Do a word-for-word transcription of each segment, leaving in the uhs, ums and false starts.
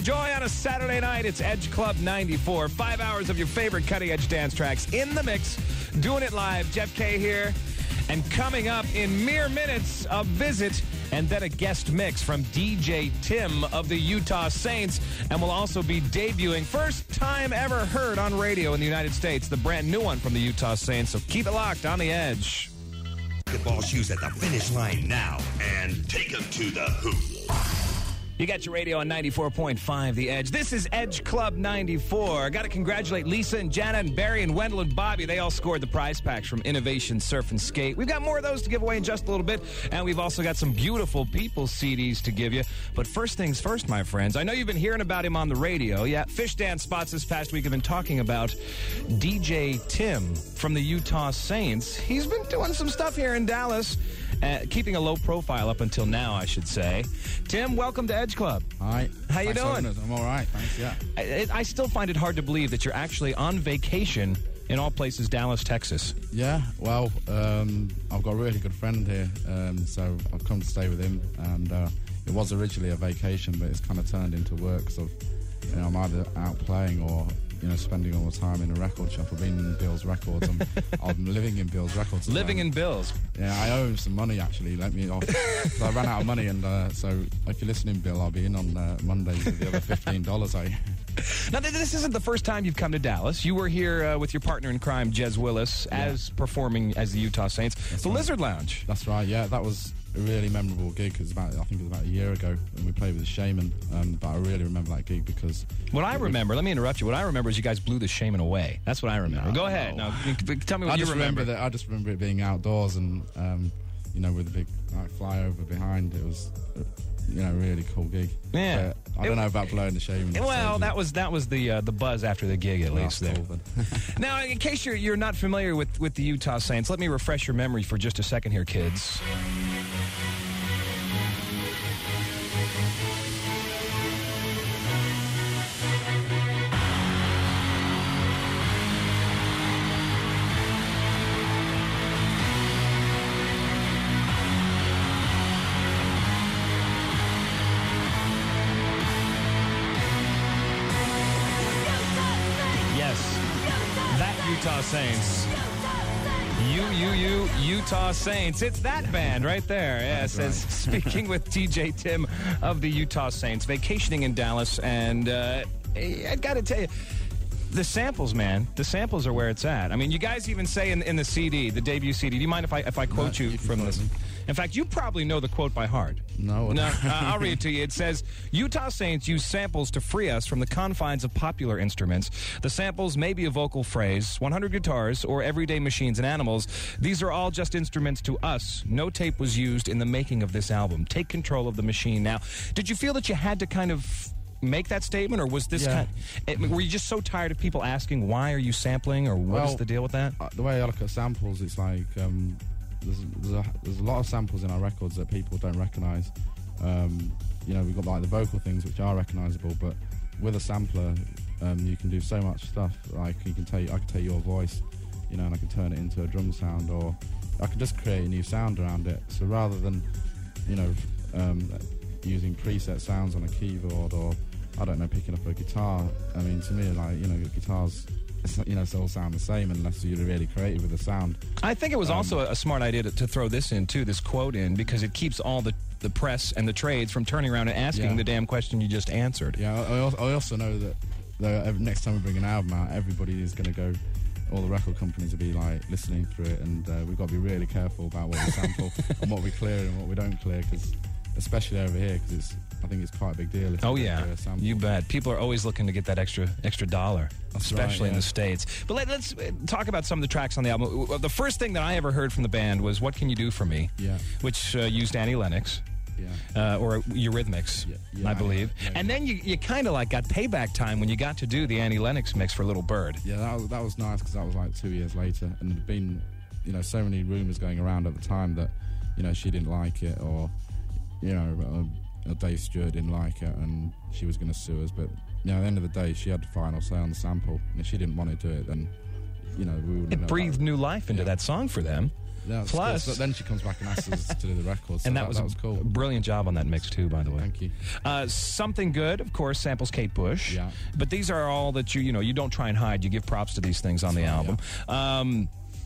enjoy on a Saturday night. It's Edge Club ninety-four. Five hours of your favorite cutting-edge dance tracks in the mix. Doing it live. Jeff K here. And coming up in mere minutes, a visit and then a guest mix from D J Tim of the Utah Saints. And we'll also be debuting, first time ever heard on radio in the United States, the brand new one from the Utah Saints. So keep it locked on the Edge. Basketball shoes at the finish line now and take them to the hoop. You got your radio on ninety-four point five, The Edge. This is Edge Club ninety-four. Got to congratulate Lisa and Jana and Barry and Wendell and Bobby. They all scored the prize packs from Innovation Surf and Skate. We've got more of those to give away in just a little bit, and we've also got some beautiful People C Ds to give you. But first things first, my friends. I know you've been hearing about him on the radio. Yeah, Fish Dance Spots this past week have been talking about D J Tim from the Utah Saints. He's been doing some stuff here in Dallas, uh, keeping a low profile up until now, I should say. Tim, welcome to Edge Club. Hi. How you doing? I'm all right, thanks, yeah. I, I still find it hard to believe that you're actually on vacation in all places, Dallas, Texas. Yeah, well, um, I've got a really good friend here, um, so I've come to stay with him, and uh, it was originally a vacation, but it's kind of turned into work, so you know, I'm either out playing or you know, spending all the time in a record shop. I've been in Bill's Records. I'm, I'm living in Bill's Records. Living in Bill's. Yeah, I owe him some money, actually. Let me off. So I ran out of money, and uh, so if you're listening, Bill, I'll be in on uh, Monday with the other fifteen dollars. I. Now, this isn't the first time you've come to Dallas. You were here uh, with your partner in crime, Jez Willis, yeah. as performing as the Utah Saints. That's the right. Lizard Lounge. That's right, yeah. That was a really memorable gig. It was about, I think it was about a year ago, and we played with the Shaman, um, but I really remember that gig because... What I remember, was, let me interrupt you, what I remember is you guys blew the Shaman away. That's what I remember. No, Go ahead. No. No, tell me what I you just remember. remember that, I just remember it being outdoors and, um, you know, with a big like, flyover behind. It was... You know, really cool gig. Yeah, but I don't it, know about blowing the Shaman. Well, that was that was the uh, the buzz after the gig, at well, least. There. Cool, Now, in case you're you're not familiar with with the Utah Saints, let me refresh your memory for just a second here, kids. Utah Saints. You, you, you, Utah Saints. It's that band right there. Yes, right. As speaking with D J Tim of the Utah Saints, vacationing in Dallas, and uh, I got to tell you, the samples, man, the samples are where it's at. I mean, you guys even say in, in the C D, the debut C D. Do you mind if I if I quote no, you, you from quote this? me. In fact, you probably know the quote by heart. No. No, uh, I'll read it to you. It says, Utah Saints use samples to free us from the confines of popular instruments. The samples may be a vocal phrase, one hundred guitars, or everyday machines and animals. These are all just instruments to us. No tape was used in the making of this album. Take control of the machine now. Did you feel that you had to kind of make that statement, or was this yeah. kind of, were you just so tired of people asking, why are you sampling, or what well, is the deal with that? Uh, the way I look at samples, it's like... Um, There's, there's, a, there's a lot of samples in our records that people don't recognise. Um, you know, we've got like the vocal things which are recognisable, but with a sampler, um, you can do so much stuff. Like you can take, I can take your voice, you know, and I can turn it into a drum sound, or I can just create a new sound around it. So rather than, you know, um, using preset sounds on a keyboard, or I don't know, picking up a guitar. I mean, to me, like you know, guitars. It's, you know, it's all sound the same unless you're really creative with the sound. I think it was um, also a smart idea to, to throw this in, too, this quote in, because it keeps all the, the press and the trades from turning around and asking yeah. the damn question you just answered. Yeah, I, I also know that the, next time we bring an album out, everybody is going to go, all the record companies will be like listening through it, and uh, we've got to be really careful about what we sample and what we clear and what we don't clear, because especially over here, because it's I think it's quite a big deal. If oh yeah, you bet. People are always looking to get that extra extra dollar, That's especially right, yeah. in the States. But let, let's talk about some of the tracks on the album. The first thing that I ever heard from the band was "What Can You Do For Me," yeah. which uh, used Annie Lennox. Yeah. Uh, or Eurythmics, yeah, yeah, I believe. Yeah, yeah. And then you, you kind of like got payback time when you got to do the Annie Lennox mix for Little Bird. Yeah, that was, that was nice because that was like two years later, and there'd been, you know, so many rumours going around at the time that, you know, she didn't like it, or, you know, uh, Dave Stewart didn't like it, and she was going to sue us. But you know, at the end of the day, she had the final say on the sample, and if she didn't want to do it, then, you know, we wouldn't. It breathed new life into yeah. that song for them. Yeah, Plus, cool. So then she comes back and asks us to do the record. So and that, that, was, that was cool. A brilliant job on that mix too, by the way. Thank you. Uh, Something Good, of course, samples Kate Bush. Yeah. But these are all that you you know you don't try and hide. You give props to these things on the That's right, album. yeah. Um,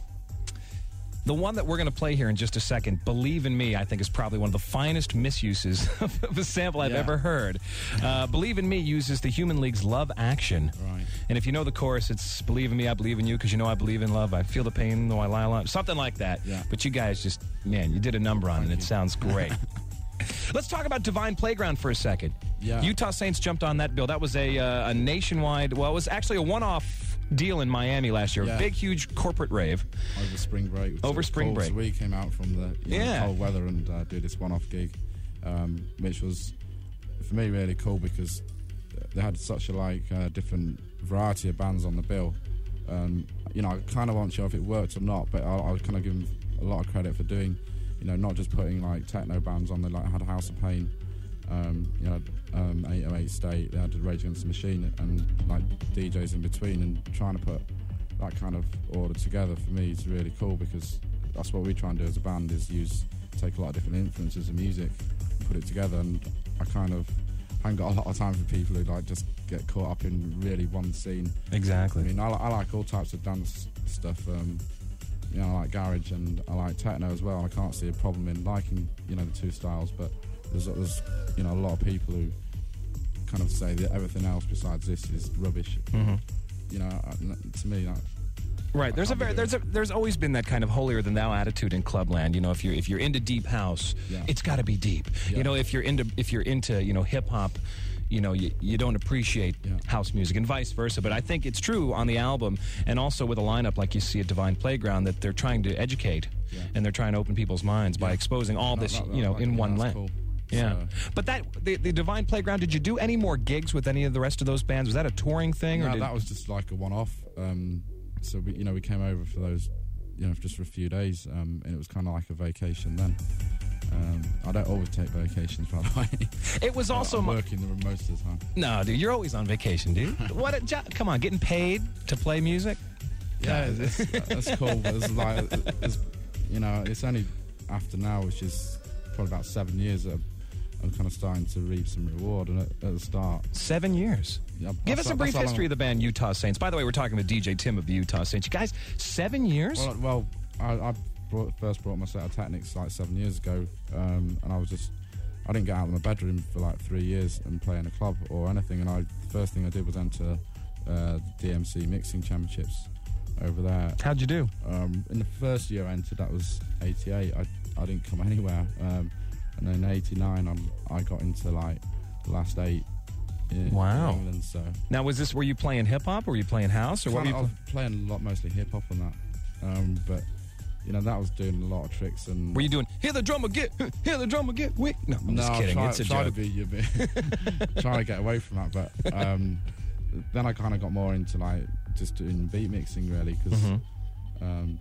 The one that we're going to play here in just a second, Believe in Me, I think is probably one of the finest misuses of a sample I've Yeah. ever heard. Uh, Believe in Me uses the Human League's Love Action. Right. And if you know the chorus, it's Believe in me, I believe in you, because you know I believe in love. I feel the pain, though I lie alone. Something like that. Yeah. But you guys just, man, you did a number on it, and it you. sounds great. Let's talk about Divine Playground for a second. Yeah. Utah Saints jumped on that bill. That was a, uh, a nationwide, well, it was actually a one-off deal in Miami last year. Yeah. Big, huge corporate rave. Over spring break. which Over was spring cool. break. So we came out from the you know, Yeah. cold weather and uh, did this one-off gig, um, which was, for me, really cool because they had such a like uh, different variety of bands on the bill. Um, you know, I kind of wasn't sure if it worked or not, but I, I kind of give them a lot of credit for doing, you know, not just putting like techno bands on. They like had House of Pain, um, you know, um, eight oh eight State. They had Rage Against the Machine and like D Js in between, and trying to put that kind of order together for me is really cool because that's what we try and do as a band is use take a lot of different influences of music, put it together, and I kind of haven't got a lot of time for people who like just get caught up in really one scene. Exactly. I mean, I, li- I like all types of dance stuff. Um, you know, I like garage and I like techno as well. I can't see a problem in liking, you know, the two styles. But there's, there's you know, a lot of people who kind of say that everything else besides this is rubbish. Mm-hmm. You know, I- to me, that. Right. I There's a can't very be there's a there's always been that kind of holier than thou attitude in clubland. You know, if you're if you're into deep house, Yeah. it's got to be deep. Yeah. You know, if you're into if you're into you know hip hop, you know you, you don't appreciate Yeah. house music and vice versa. But I think it's true on the album and also with a lineup like you see at Divine Playground that they're trying to educate Yeah. and they're trying to open people's minds by Yeah. exposing all No, this that- that- you know that- in yeah, one that's lane. cool. Yeah, So- but that the, the Divine Playground. Did you do any more gigs with any of the rest of those bands? Was that a touring thing? or No, did, that was just like a one-off. Um, so we, you know, we came over for those, you know, just for a few days, um, and it was kind of like a vacation then. Um, I don't always take vacations, by the way. It was also I'm my- working the most of the time. No, dude, you're always on vacation, dude. What a job! Come on, getting paid to play music. Yeah, it's, that's cool. But it's like, it's, you know, it's only after now, which is probably about seven years that I'm kind of starting to reap some reward. And at, at the start, Seven years. yeah, Give that's- us a brief that's how long- history of the band Utah Saints. By the way, we're talking with D J Tim of the Utah Saints. You guys, seven years? Well, well I, I brought, first brought my set of Technics like seven years ago, um, and I was just, I didn't get out of my bedroom for like three years and play in a club or anything. And I, the first thing I did was enter uh, the D M C Mixing Championships over there. How'd you do? Um, in the first year I entered, that was eighty-eight. I, I didn't come anywhere. Um, and then in eighty-nine, I'm, I got into like the last eight in, Wow. in England. So Now, was this, were you playing hip hop or were you playing house or what were Kinda- you I was playing a lot, mostly hip hop and that. Um, but you know, that was doing a lot of tricks and. Were you doing, hear the drummer get, hear the drummer get, wick? No, I'm no, just kidding. Try, it's a try joke. to be a bit, trying to get away from that. But um, then I kind of got more into like just doing beat mixing really because Mhm. um,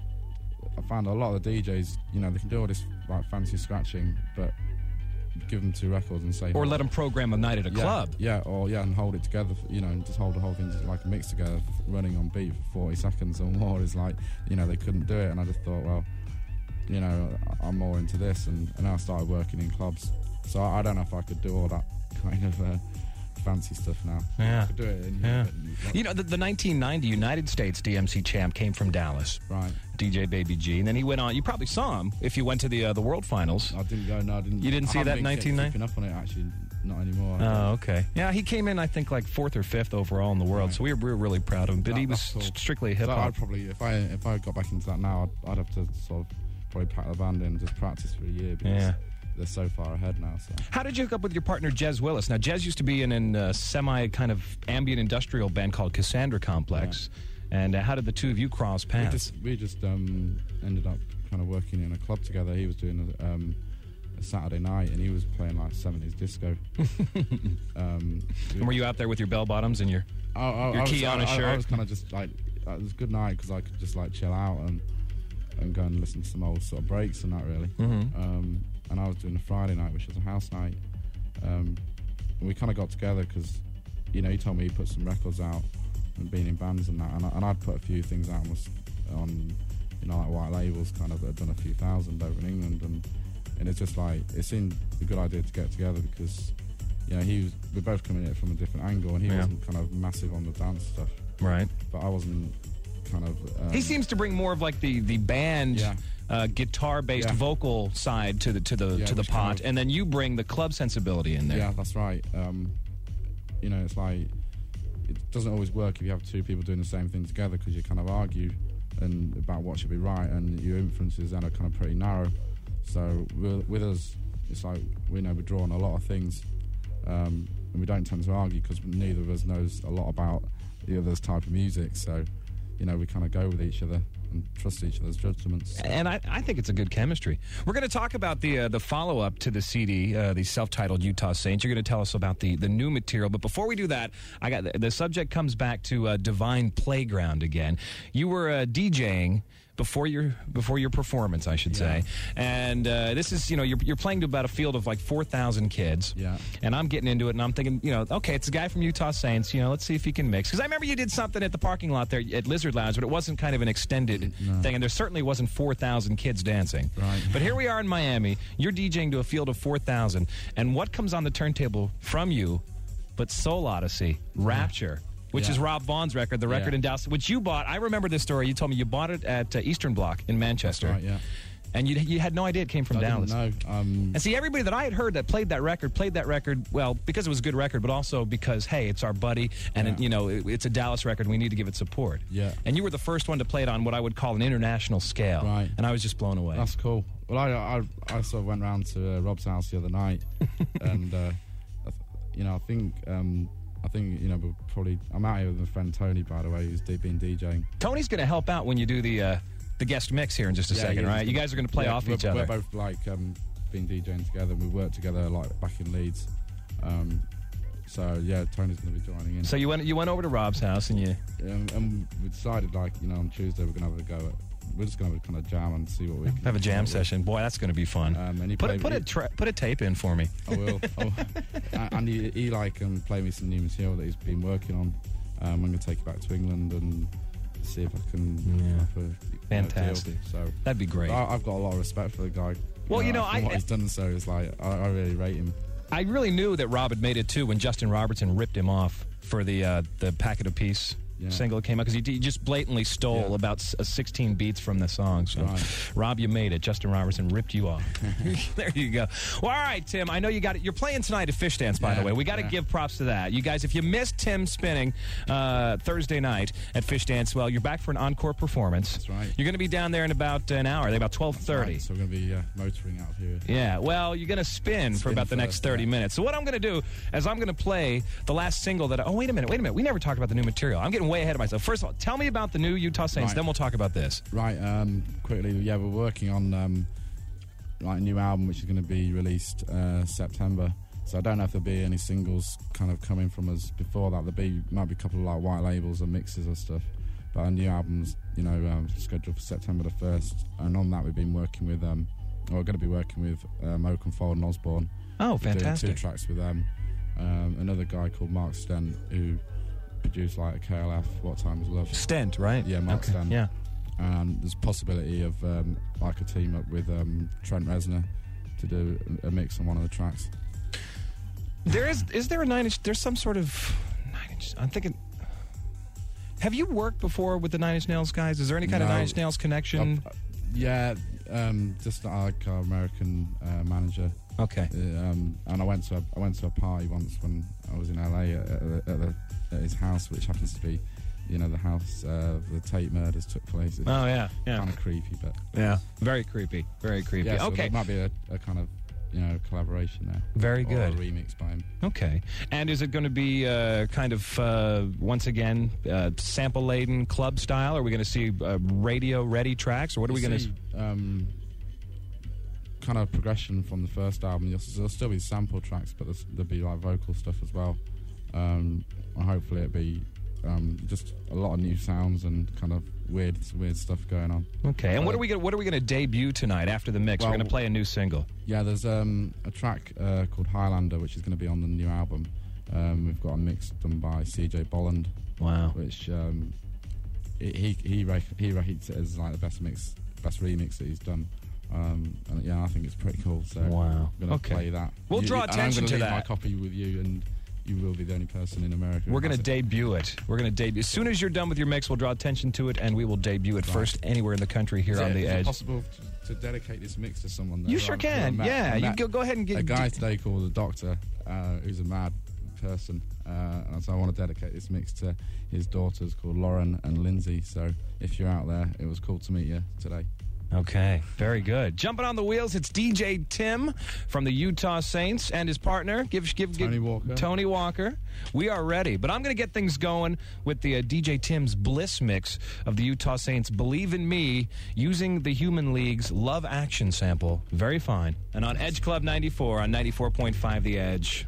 I found a lot of the D Js, you know, they can do all this like fancy scratching, but give them two records and say, Or let them program a night at a yeah, club. yeah, or yeah, and hold it together, for, you know, and just hold the whole thing like a mix together, running on beat for forty seconds or more is like, you know, they couldn't do it, and I just thought, well, you know, I'm more into this, and, and I started working in clubs, so I, I don't know if I could do all that kind of uh, fancy stuff now. Yeah. I could do it. In, Yeah. but- You know, the, the nineteen ninety United States D M C champ came from Dallas, right. D J Baby G, and then he went on. You probably saw him if you went to the uh, the World Finals. I didn't go. No, I didn't. You didn't I see haven't that been nineteen ninety? keeping up on it actually, not anymore. Oh, okay. Yeah, he came in, I think, like fourth or fifth overall in the world, Right. so we were, we were really proud of him. But That- he was that's cool. strictly hip So hop. I'd probably, if I if I got back into that now, I'd, I'd have to sort of probably pack the band in and just practice for a year because Yeah. they're so far ahead now. So How did you hook up with your partner, Jez Willis? Now, Jez used to be in a uh, semi kind of ambient industrial band called Cassandra Complex. And uh, how did the two of you cross we paths? just we just um, ended up kind of working in a club together. He was doing a, um, a Saturday night and he was playing like seventies disco. um, And were you out there with your bell bottoms and your... I, I, your I was, Kiana I, I, shirt? I was kind of just like, it was a good night because I could just like chill out and and go and listen to some old sort of breaks and that really. Mhm. Um, and I was doing a Friday night, which was a house night. Um, and we kind of got together because, you know, he told me he put some records out and being in bands and that, and, I, and I'd put a few things out and was on, you know, like white labels kind of that have done a few thousand over in England, and and it's just like it seemed a good idea to get together because, you know, he was we're both coming at it from a different angle, and he Yeah. wasn't kind of massive on the dance stuff, Right. but I wasn't kind of. Um, He seems to bring more of like the the band. Yeah. Uh, guitar-based Yeah. vocal side to the to the Yeah, to the which kind pot, of- and then you bring the club sensibility in there. Yeah, that's right. Um, you know, it's like it doesn't always work if you have two people doing the same thing together because you kind of argue and about what should be right, and your influences then are kind of pretty narrow. So with, with us, it's like we know we draw on a lot of things, um, and we don't tend to argue because neither of us knows a lot about the other's type of music. So, you know, we kind of go with each other and trust each other's judgments. And I, I think it's a good chemistry. We're going to talk about the uh, the follow up to the C D, uh, the self-titled Utah Saints. You're going to tell us about the, the new material. But before we do that, I got the, the subject comes back to uh, Divine Playground again. You were uh, DJing before your before your performance, I should say. And uh, this is, you know, you're, you're playing to about a field of like four thousand kids. Yeah. And I'm getting into it, and I'm thinking, you know, okay, it's a guy from Utah Saints. You know, let's see if he can mix. Because I remember you did something at the parking lot there at Lizard Lounge, but it wasn't kind of an extended No. thing, and there certainly wasn't four thousand kids dancing. Right. But here we are in Miami. You're DJing to a field of four thousand, and what comes on the turntable from you but Soul Odyssey, Rapture, which Yeah. is Rob Vaughn's record, the record Yeah. in Dallas, which you bought. I remember this story. You told me you bought it at uh, Eastern Bloc in Manchester. Right, yeah. And you, you had no idea it came from I Dallas. didn't know. Um, And see, everybody that I had heard that played that record, played that record, well, because it was a good record, but also because, hey, it's our buddy, and, it, Yeah. you know, it, it's a Dallas record, we need to give it support. Yeah. And you were the first one to play it on what I would call an international scale. Right. And I was just blown away. That's cool. Well, I I, I sort of went round to uh, Rob's house the other night, and uh, I th- you know I think um, I think you know we're probably I'm out here with my friend Tony, by the way, who's d- been DJing. Tony's going to help out when you do the uh, the guest mix here in just a Yeah, second, yeah, right? You guys are going to play yeah, off we're, each other. We're both like um, been DJing together, and we worked together like back in Leeds. Um, so yeah, Tony's going to be joining in. So you went you went over to Rob's house and you. um, and we decided like you know on Tuesday we're going to have a go at. We're just going to kind of jam and see what we can Have a come jam up with. session. Boy, that's going to be fun. Um, and he put a, played- put a he- tra- put a tape in for me. I will. Oh, and he, he like um, play me some new material that he's been working on. Um, I'm going to take it back to England and see if I can. Yeah. Up a, you know, Fantastic. deal. So That'd be great. I, I've got a lot of respect for the guy. Well, you know, from I- what he's done. So it's like I, I really rate him. I really knew that Rob had made it too when Justin Robertson ripped him off for the uh, the Packet of Peace Yeah. single that came out because he, d- he just blatantly stole Yeah. about s- uh, sixteen beats from the song. So, Right. Rob, you made it. Justin Robertson ripped you off. There you go. Well, all right, Tim. I know you got it. You're playing tonight at Fish Dance, by Yeah, the way. We got to yeah. give props to that. You guys, if you missed Tim spinning uh, Thursday night at Fish Dance, well, you're back for an encore performance. That's right. You're going to be down there in about an hour. They're about twelve thirty. Right, so we're going to be uh, motoring out here. Yeah, well, you're going to spin, for Spin about the next first, thirty yeah. minutes. So what I'm going to do is I'm going to play the last single that... I, oh, wait a minute, wait a minute. We never talked about the new material. I'm getting way ahead of myself. First of all, tell me about the new Utah Saints, Right. then we'll talk about this. Right. Um, quickly, yeah, we're working on um, like a new album which is going to be released uh, September. So I don't know if there'll be any singles kind of coming from us before that. There'll be might be a couple of like white labels and mixes and stuff. But our new album's you know um, scheduled for September the first, and on that we've been working with um, or we're going to be working with um, Oakenfold and Osborne. Oh, We're doing fantastic. two tracks with them. Um, another guy called Mark Stent who produced like a K L F, What Time Is Love. Stent, right? Yeah, Mark okay. Stent. Yeah. And there's a possibility of um, like a team up with um, Trent Reznor to do a, a mix on one of the tracks. There is... Is there a nine inch... There's some sort of... Nine inch... I'm thinking... Have you worked before with the Nine Inch Nails guys? Is there any kind of No. Nine Inch Nails connection? Uh, yeah, um, just like our American uh, manager. okay. Uh, um, and I went to a, I went to a party once when I was in L A at, at, the, at, the, at his house, which happens to be, you know, the house uh, the Tate murders took place. It's Oh, yeah. Yeah. kind of creepy, but Yeah. Very creepy. Very creepy. yeah, so okay. there might be a, a kind of you know collaboration there. Very Or good. a remix by him. Okay. And is it going to be uh, kind of, uh, once again, uh, sample-laden club style? Are we going to see uh, radio-ready tracks? Or what are we You going to... see, um, kind of progression from the first album. You'll, there'll still be sample tracks, but there's, there'll be like vocal stuff as well. Um, and hopefully it'll be um, just a lot of new sounds and kind of weird, weird stuff going on. Okay. And what Uh, are we gonna, what are we going to debut tonight after the mix? We're well, going to play a new single. Yeah, there's um, a track uh, called Highlander, which is going to be on the new album. Um, we've got a mix done by C J Bolland, Wow. which um, he he rate, he rates it as like the best mix, best remix that he's done. Um, and yeah, I think it's pretty cool. So wow. I'm gonna okay. play that. We'll you, draw and attention I'm to leave that. My copy with you, and you will be the only person in America. We're going to it. debut it. We're going to debut. As soon as you're done with your mix, we'll draw attention to it, and we will debut it right. first anywhere in the country here is on it, the is Edge. It possible to, to dedicate this mix to someone? Though, you sure I, can. met, yeah, you go, go ahead and get a guy today called the Doctor, uh, who's a mad person, uh, and so I want to dedicate this mix to his daughters called Lauren and Lindsay. So if you're out there, it was cool to meet you today. Okay, very good. Jumping on the wheels, it's D J Tim from the Utah Saints and his partner. Give, give, give Tony Walker. Tony Walker. We are ready, but I'm going to get things going with the uh, D J Tim's Bliss mix of the Utah Saints' "Believe in Me" using the Human League's "Love Action" sample. Very fine. And on Edge Club ninety-four on ninety-four point five The Edge.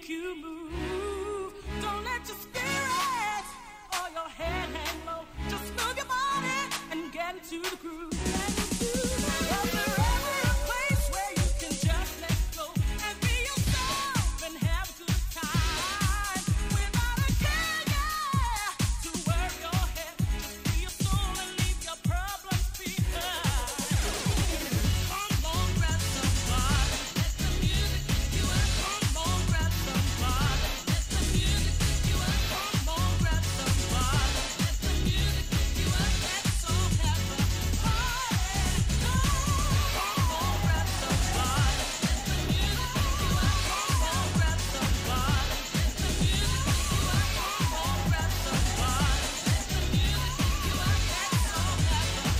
you move. Don't let your spirit or your head hang low. Just move your body and get into the groove. Was there ever a place where you can just let go and be yourself and have a good time without a care, yeah, to work your head? Just free your soul and leave your problems behind. Come on, grab somebody, let the music pick you up. Come on, grab somebody, let the music pick you up. Come on, grab somebody, let the music pick you up. Let's all have a party. Come on, grab somebody, let the music pick you up. Come on, grab somebody, let the music pick you up. Come on, grab somebody, let the music pick you up. Let's all have a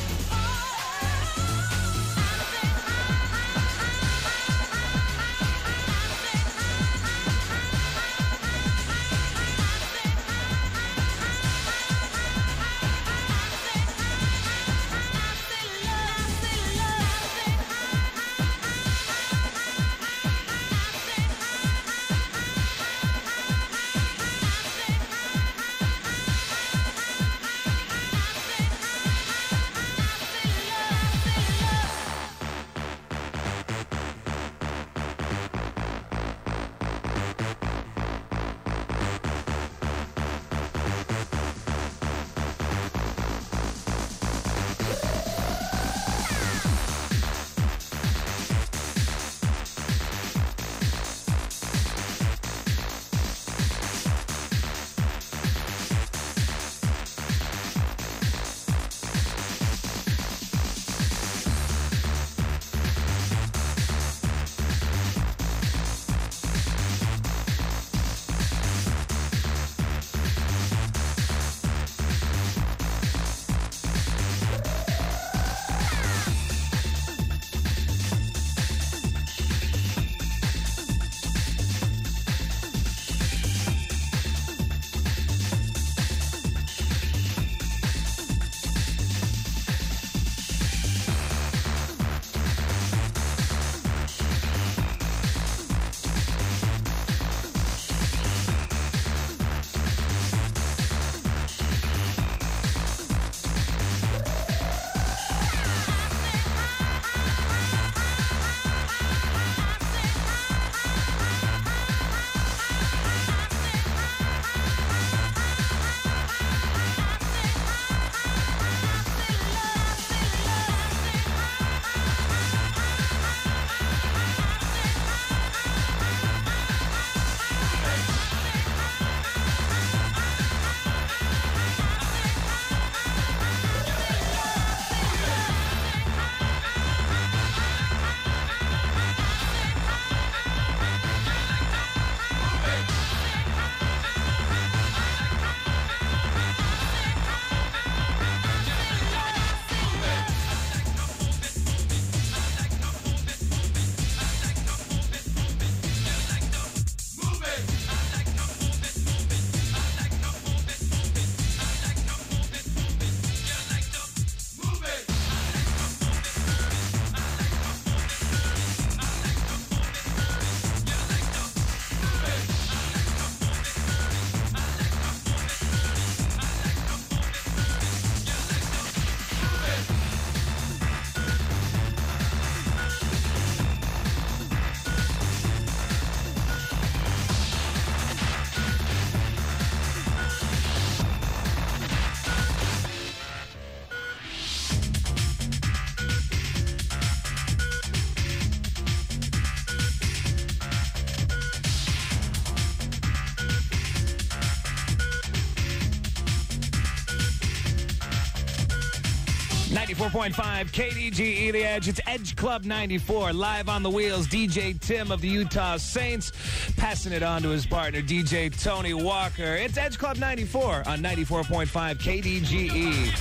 ninety-four point five K D G E The Edge. It's Edge Club ninety-four. Live on the wheels, D J Tim of the Utah Saints passing it on to his partner, D J Tony Walker. It's Edge Club ninety-four on ninety-four point five K D G E.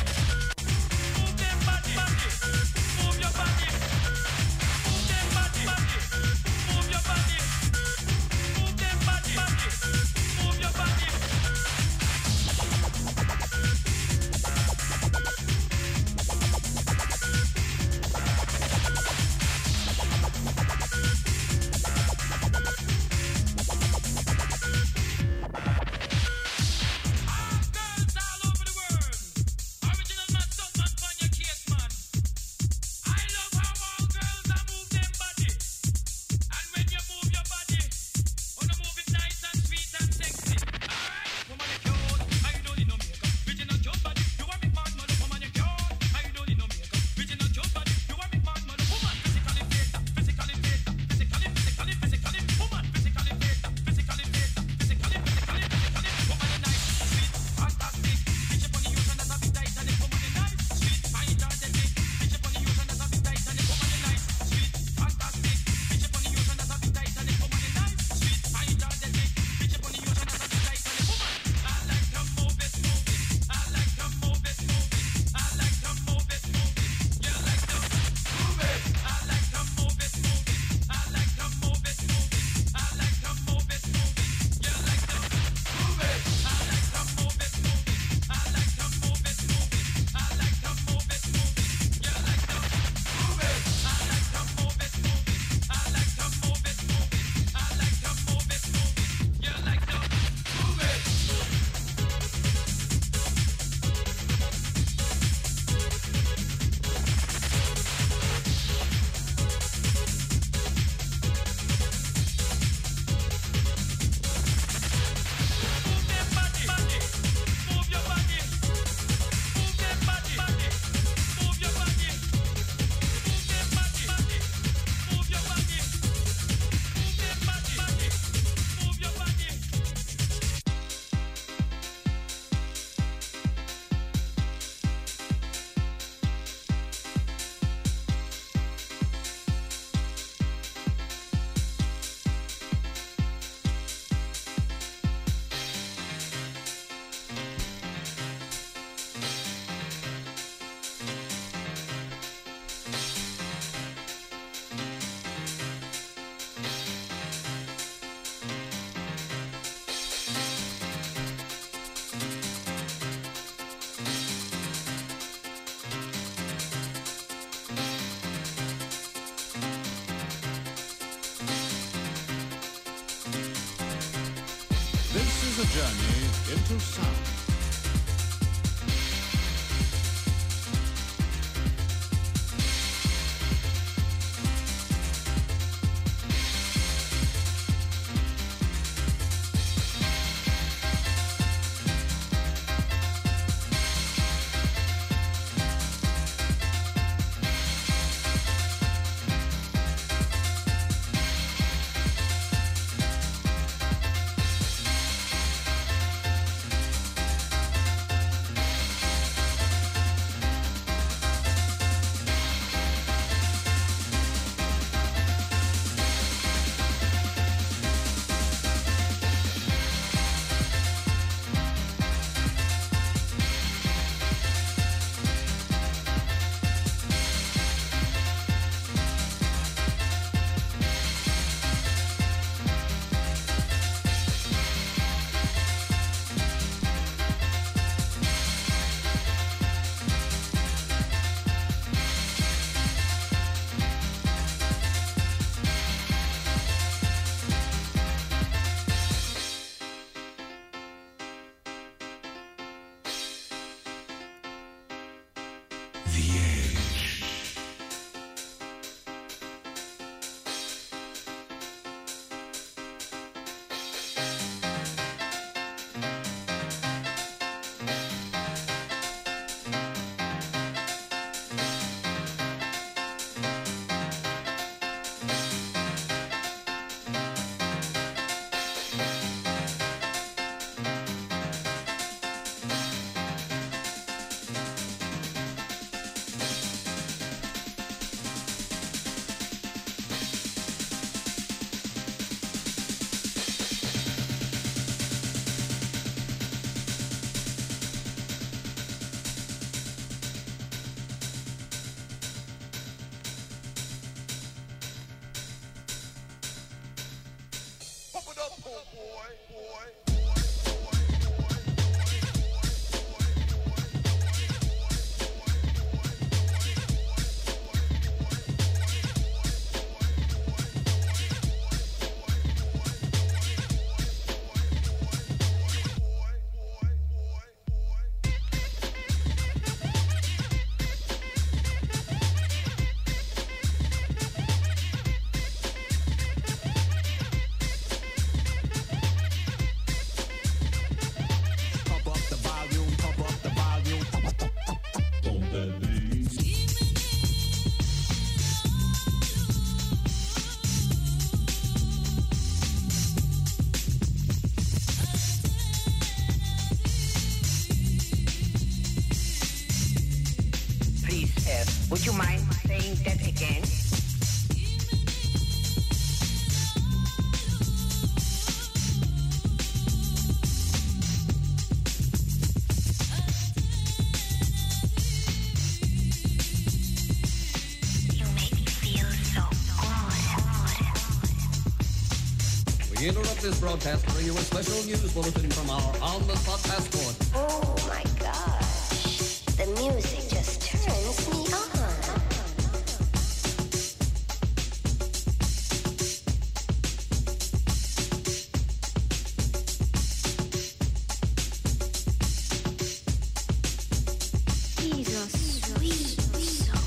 a journey into sound. Would you mind saying that again? You make me feel so good. We interrupt this broadcast to bring you a special news bulletin from our on-the-spot passport. Oh my gosh, the music just turns me on. He's a sweet soul.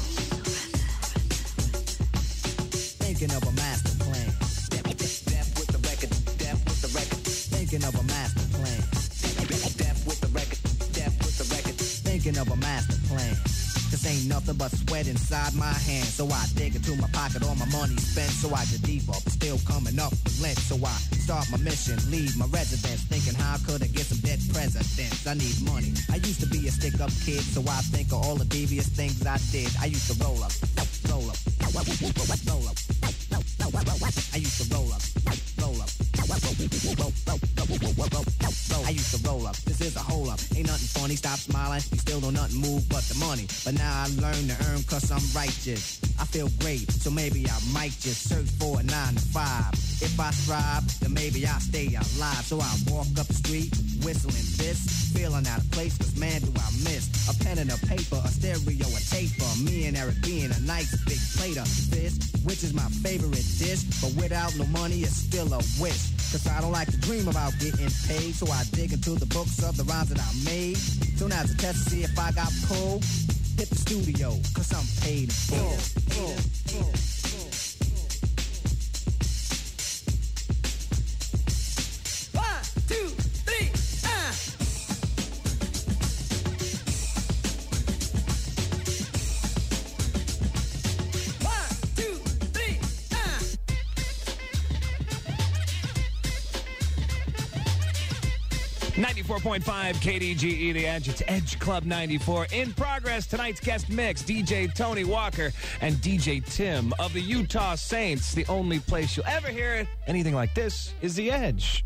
Thinking of a master plan. Deaf, deaf, deaf with the record, deaf with the record. Thinking of a master plan. Deaf, deaf with the record, deaf with the record. Thinking of a master plan. This ain't nothing but sweat inside my hand. So I dig into my pocket, all my money spent. So I get deeper, but still coming up with lint. So I start my mission, leave my residence. Thinking how could I get some dead presidents? I need money. I used to be a stick-up kid, so I think of all the devious things I did. I used to roll up, roll up, roll up, roll up. I used to roll up, roll up, roll, roll, roll, roll, roll. I used to roll up. This is a hole up. Ain't nothing funny. Stop smiling. You still don't nothing move but the money. But now I learn to earn cause I'm righteous. I feel great, so maybe I might just search for a nine to five. If I strive, then maybe I'll stay alive. So I walk up the street, whistling this, feeling out of place, cause man do I miss a pen and a paper, a stereo, a taper. Me and Eric being a nice big plate of fish, which is my favorite dish. But without no money, it's still a wish. Cause I don't like to dream about getting paid. So I dig into the books of the rhymes that I made. So now it's a test to see if I got cold. Hit the studio, cause I'm paid in full. full, full, full. ninety-four point five K D G E, The Edge. It's Edge Club ninety-four. In progress, tonight's guest mix, D J Tony Walker and D J Tim of the Utah Saints. The only place you'll ever hear it, anything like this, is The Edge.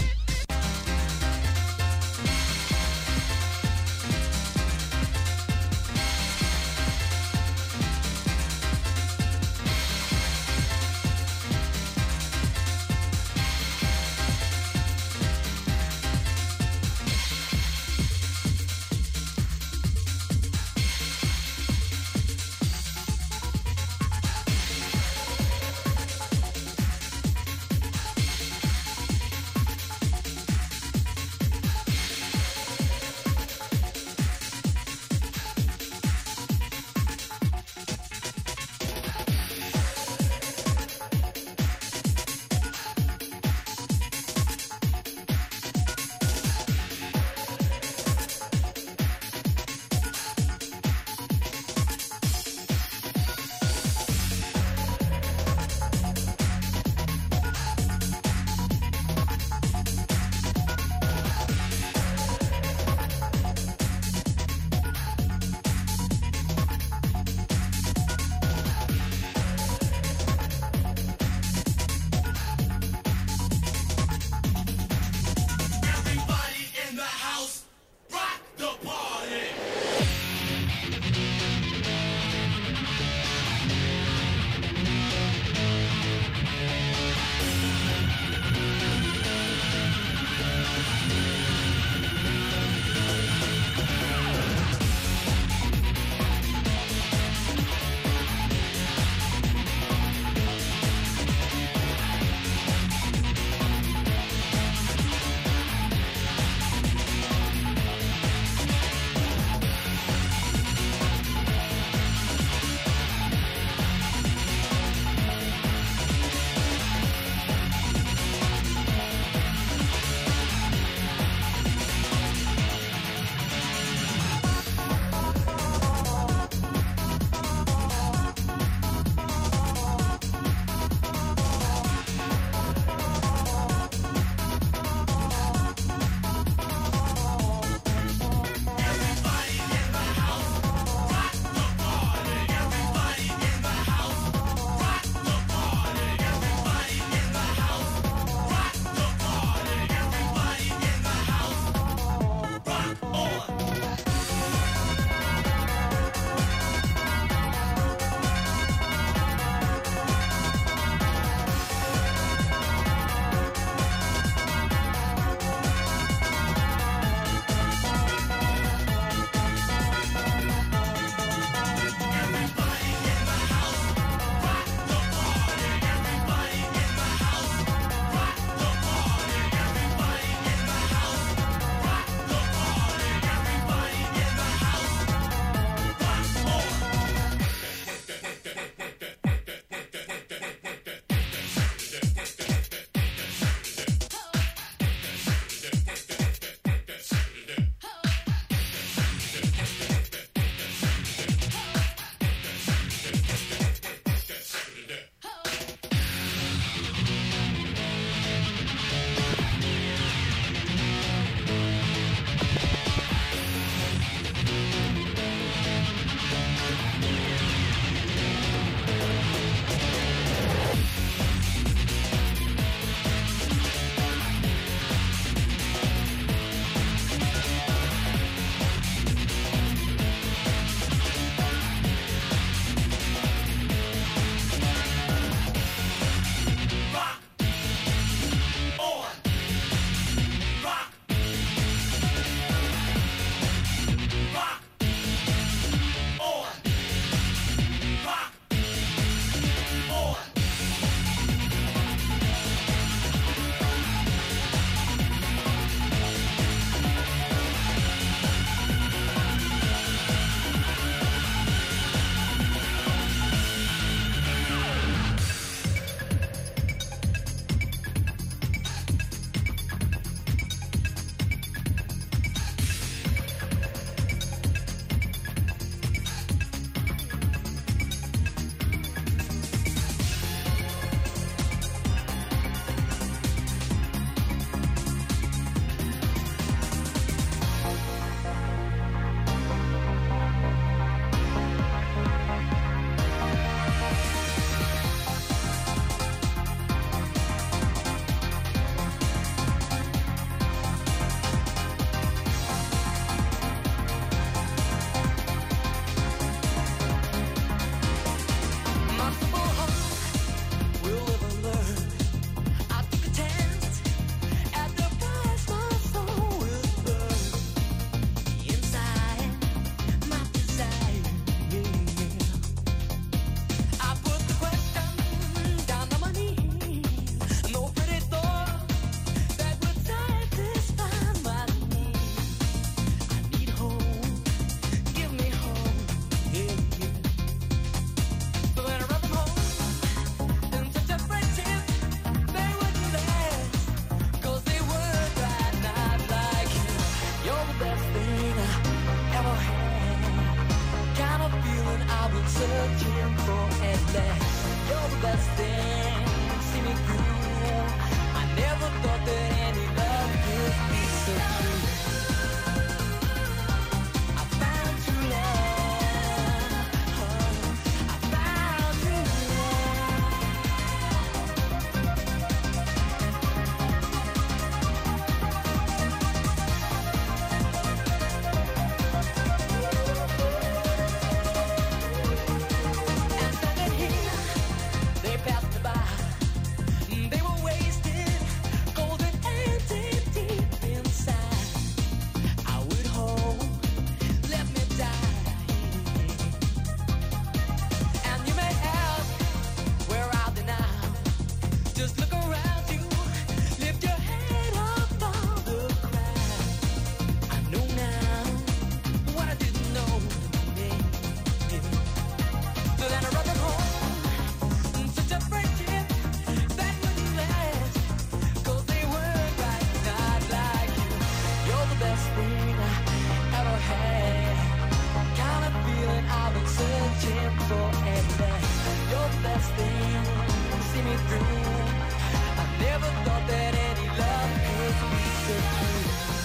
so true.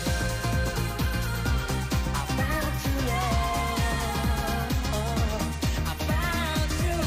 I found true love. I found true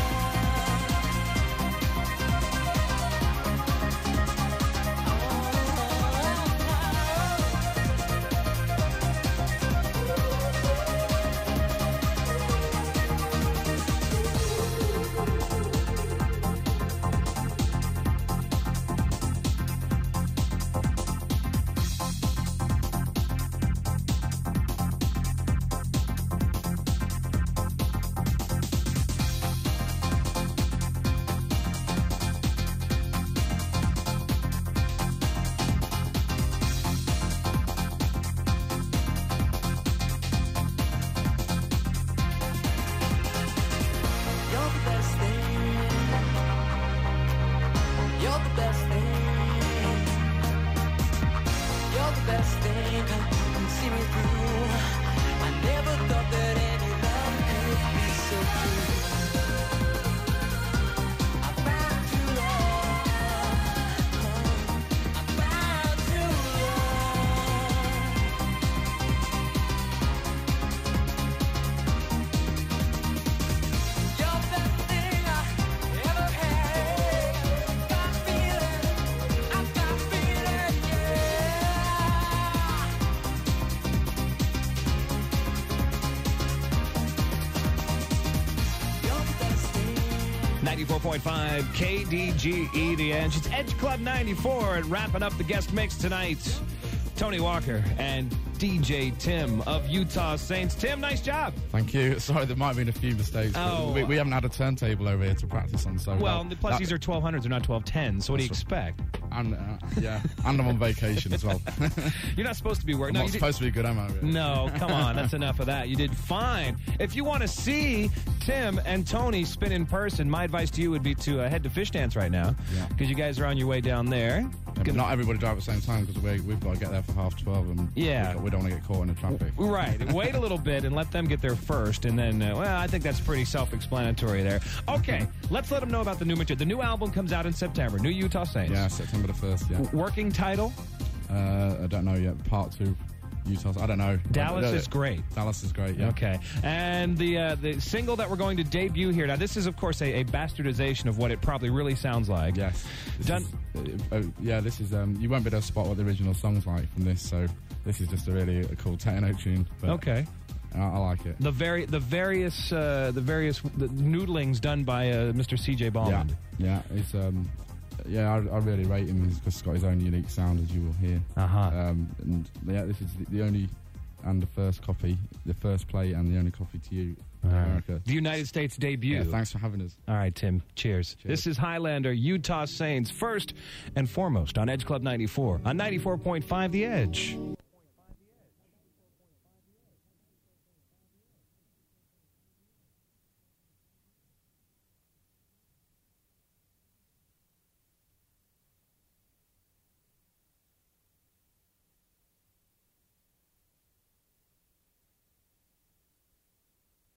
ninety-four point five K D G E, The Edge. It's Edge Club ninety-four, and wrapping up the guest mix tonight, Tony Walker and D J Tim of Utah Saints. Tim, nice job. Thank you. Sorry, there might have been a few mistakes. But Oh. we, we haven't had a turntable over here to practice on, so... Well, that- plus that- these are twelve hundreds, they're not twelve tens, so what do you That's expect? And, uh, yeah, and I'm on vacation as well. You're not supposed to be working. I'm No, not you did- supposed to be good, am I? Really? No, come on. That's enough of that. You did fine. If you want to see Tim and Tony spin in person, my advice to you would be to uh, head to Fish Dance right now, Yeah. because you guys are on your way down there. Yeah, but not everybody drive at the same time, because we, we've got to get there for half twelve, and Yeah. we, we don't want to get caught in the traffic. Right. Wait a little bit and let them get there first, and then, uh, well, I think that's pretty self-explanatory there. Okay, let's let them know about the new material. The new album comes out in September. New Utah Saints. Yeah, September the first, yeah. Working title? Uh, I don't know yet. Part two, Utah. I don't know. Dallas I- I- is great. Dallas is great. Yeah. Okay. And the uh, the single that we're going to debut here. Now, this is, of course, a, a bastardization of what it probably really sounds like. Yes. This Done. Is, uh, uh, yeah, this is. Um, you won't be able to spot what the original song's like from this. So this is just a really a cool techno tune. But Okay. I, I like it. The very the various uh, the various the noodlings done by uh, Mister C J Yeah. Ballman. Yeah. It's. Um, yeah, I, I really rate him because he's got his own unique sound, as you will hear. Uh-huh. Um, and yeah, this is the, the only and the first copy, the first play, and the only copy to you, in America. The United States debut. Yeah, thanks for having us. All right, Tim. Cheers. Cheers. This is Highlander, Utah Saints, first and foremost on Edge Club ninety-four on ninety-four point five The Edge.